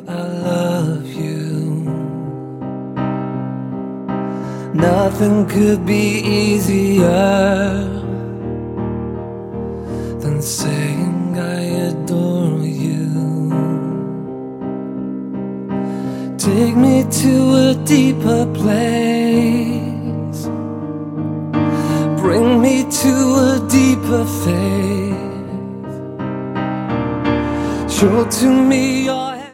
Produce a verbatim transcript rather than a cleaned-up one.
I love you. Nothing could be easier than saying I adore you. Take me to a deeper place, bring me to a deeper faith. Show to me your